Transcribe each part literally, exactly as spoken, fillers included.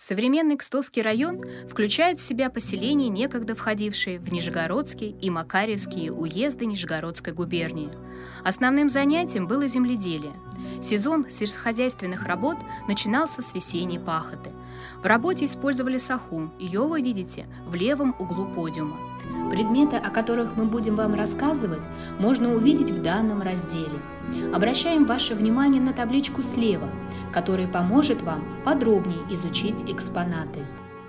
Современный Кстовский район включает в себя поселения, некогда входившие в Нижегородский и Макарьевские уезды Нижегородской губернии. Основным занятием было земледелие. Сезон сельскохозяйственных работ начинался с весенней пахоты. В работе использовали саху, ее вы видите в левом углу подиума. Предметы, о которых мы будем вам рассказывать, можно увидеть в данном разделе. Обращаем ваше внимание на табличку слева, которая поможет вам подробнее изучить экспонаты.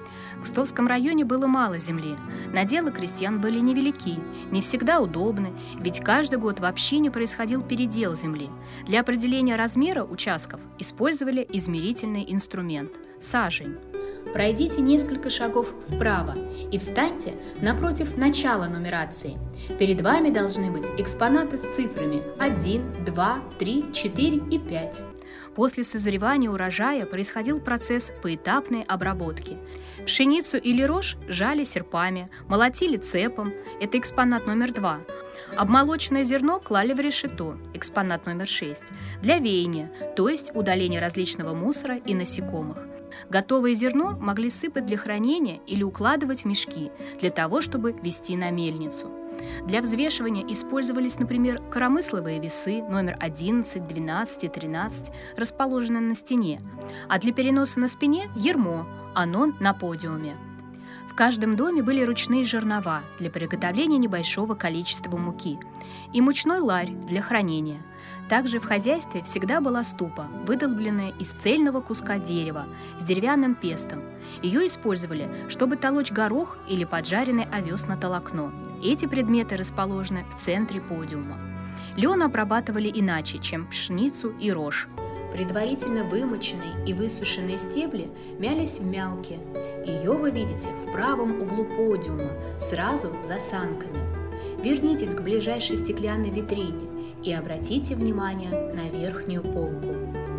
В Кстовском районе было мало земли, наделы крестьян были невелики, не всегда удобны, ведь каждый год в общине происходил передел земли. Для определения размера участков использовали измерительный инструмент – сажень. Пройдите несколько шагов вправо и встаньте напротив начала нумерации. Перед вами должны быть экспонаты с цифрами один, два, три, четыре и пять. После созревания урожая происходил процесс поэтапной обработки. Пшеницу или рожь жали серпами, молотили цепом, это экспонат номер два. Обмолоченное зерно клали в решето, экспонат номер шесть, для веяния, то есть удаления различного мусора и насекомых. Готовое зерно могли сыпать для хранения или укладывать в мешки, для того, чтобы везти на мельницу. Для взвешивания использовались, например, коромысловые весы номер одиннадцать, двенадцать и тринадцать, расположенные на стене, а для переноса на спине – ярмо, оно на подиуме. В каждом доме были ручные жернова для приготовления небольшого количества муки и мучной ларь для хранения. Также в хозяйстве всегда была ступа, выдолбленная из цельного куска дерева с деревянным пестом. Ее использовали, чтобы толочь горох или поджаренный овес на толокно. Эти предметы расположены в центре подиума. Лен обрабатывали иначе, чем пшеницу и рожь. Предварительно вымоченные и высушенные стебли мялись в мялке. Ее вы видите в правом углу подиума, сразу за санками. Вернитесь к ближайшей стеклянной витрине и обратите внимание на верхнюю полку.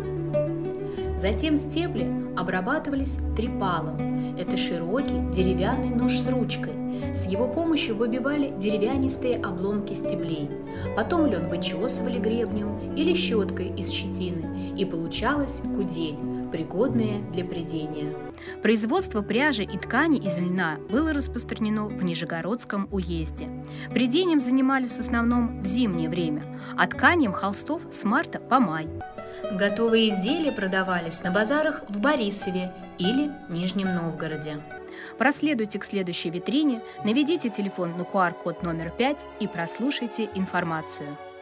Затем стебли обрабатывались трипалом. Это широкий деревянный нож с ручкой. С его помощью выбивали деревянистые обломки стеблей. Потом лен вычесывали гребнем или щеткой из щетины, и получалась кудель, пригодная для прядения. Производство пряжи и ткани из льна было распространено в Нижегородском уезде. Прядением занимались в основном в зимнее время, а тканием холстов с марта по май. Готовые изделия продавались на базарах в Борисове или Нижнем Новгороде. Проследуйте к следующей витрине, наведите телефон на ку ар код номер пять и прослушайте информацию.